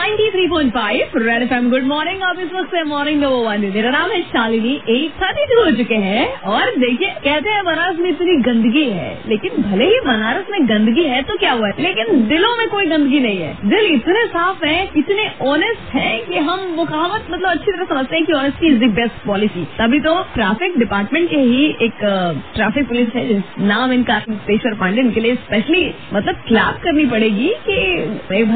93.5 red FM. Good morning. आप इस वक्त से मॉर्निंग नंबर 1 में। मेरा नाम है शालिनी। 8:32 हो चुके हैं और देखिए, कहते हैं बनारस में इतनी गंदगी है, लेकिन भले ही बनारस में गंदगी है तो क्या हुआ है, लेकिन दिलों में कोई गंदगी नहीं है। दिल इतने साफ है, इतने ऑनेस्ट है कि हम वो कहावत मतलब अच्छी तरह समझते हैं कि honesty is the best policy. तभी तो ट्रैफिक डिपार्टमेंट के ही एक ट्रैफिक पुलिस है, नाम इनका मुक्तेश्वर पांडे, इनके लिए स्पेशली मतलब क्लैप करनी पड़ेगी कि